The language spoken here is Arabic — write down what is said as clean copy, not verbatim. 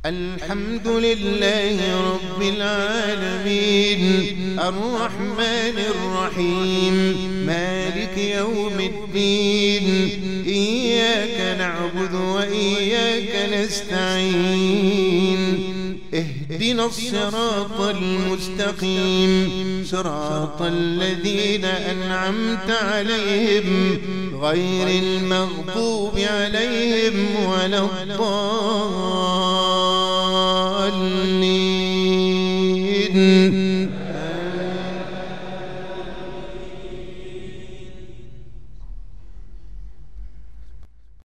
الحمد لله رب العالمين الرحمن الرحيم مالك يوم الدين إياك نعبد وإياك نستعين اهدنا الصراط المستقيم صراط الذين أنعمت عليهم غير المغضوب عليهم ولا الضالين.